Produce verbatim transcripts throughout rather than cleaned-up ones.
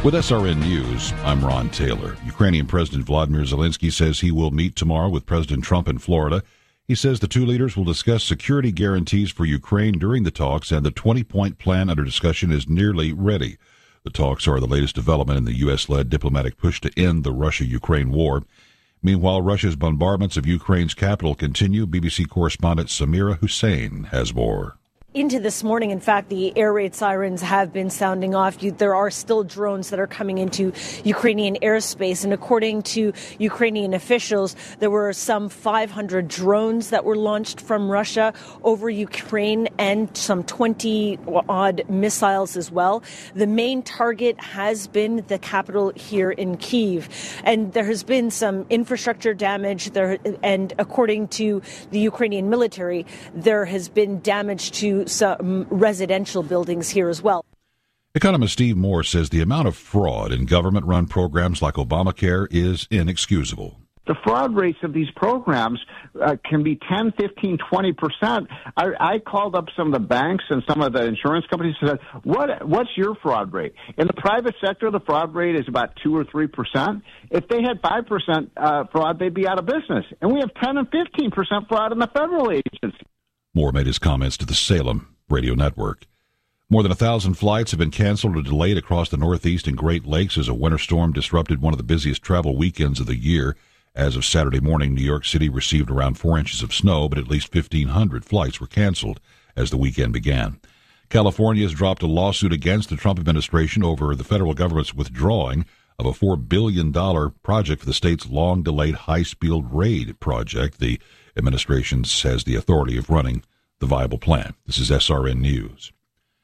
With S R N News, I'm Ron Taylor. Ukrainian President Vladimir Zelensky says he will meet tomorrow with President Trump in Florida. He says the two leaders will discuss security guarantees for Ukraine during the talks, and the twenty-point plan under discussion is nearly ready. The talks are the latest development in the U S-led diplomatic push to end the Russia-Ukraine war. Meanwhile, Russia's bombardments of Ukraine's capital continue. B B C correspondent Samira Hussein has more. Into this morning, in fact, the air raid sirens have been sounding off. You, there are still drones that are coming into Ukrainian airspace. And according to Ukrainian officials, there were some five hundred drones that were launched from Russia over Ukraine and some twenty odd missiles as well. The main target has been the capital here in Kyiv. And there has been some infrastructure damage there. And according to the Ukrainian military, there has been damage to some residential buildings here as well. Economist Steve Moore says the amount of fraud in government-run programs like Obamacare is inexcusable. The fraud rates of these programs uh, can be ten, fifteen, twenty percent. I, I called up some of the banks and some of the insurance companies and said, what, what's your fraud rate? In the private sector, the fraud rate is about two or three percent. If they had five percent uh, fraud, they'd be out of business. And we have ten and fifteen percent fraud in the federal agency. Moore made his comments to the Salem Radio Network. More than a thousand flights have been canceled or delayed across the Northeast and Great Lakes as a winter storm disrupted one of the busiest travel weekends of the year. As of Saturday morning, New York City received around four inches of snow, but at least fifteen hundred flights were canceled as the weekend began. California has dropped a lawsuit against the Trump administration over the federal government's withdrawing of a four billion dollars project for the state's long-delayed high-speed rail project. The administration has the authority of running the viable plan. This is S R N News.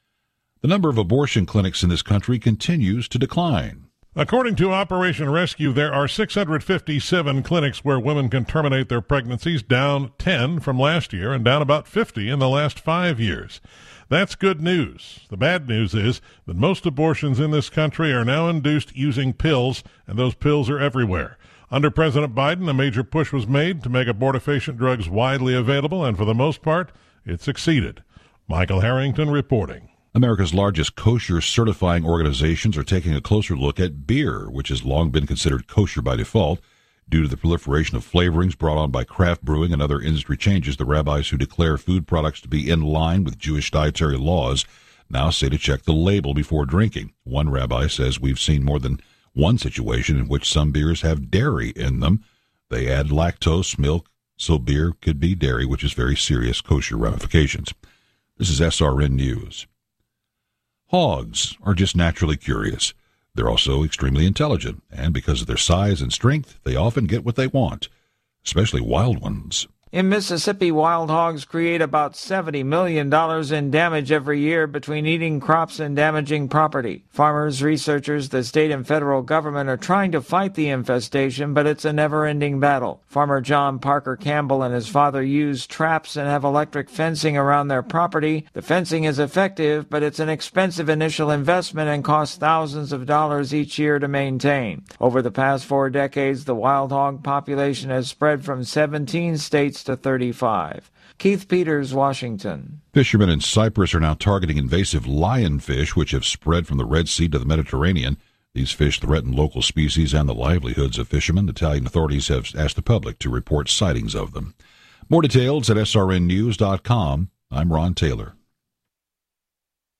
The number of abortion clinics in this country continues to decline. According to Operation Rescue, there are six hundred fifty-seven clinics where women can terminate their pregnancies, down ten from last year and down about fifty in the last five years. That's good news. The bad news is that most abortions in this country are now induced using pills, and those pills are everywhere. Under President Biden, a major push was made to make abortifacient drugs widely available, and for the most part, it succeeded. Michael Harrington reporting. America's largest kosher certifying organizations are taking a closer look at beer, which has long been considered kosher by default. Due to the proliferation of flavorings brought on by craft brewing and other industry changes, the rabbis who declare food products to be in line with Jewish dietary laws now say to check the label before drinking. One rabbi says we've seen more than one situation in which some beers have dairy in them. They add lactose, milk, so beer could be dairy, which is very serious kosher ramifications. This is S R N News. Hogs are just naturally curious. They're also extremely intelligent, and because of their size and strength, they often get what they want, especially wild ones. In Mississippi, wild hogs create about seventy million dollars in damage every year between eating crops and damaging property. Farmers, researchers, the state and federal government are trying to fight the infestation, but it's a never-ending battle. Farmer John Parker Campbell and his father use traps and have electric fencing around their property. The fencing is effective, but it's an expensive initial investment and costs thousands of dollars each year to maintain. Over the past four decades, the wild hog population has spread from seventeen states to thirty-five. Keith Peters, Washington. Fishermen in Cyprus are now targeting invasive lionfish, which have spread from the Red Sea to the Mediterranean. These fish threaten local species and the livelihoods of fishermen. Italian authorities have asked the public to report sightings of them. More details at S R N news dot com. I'm Ron Taylor.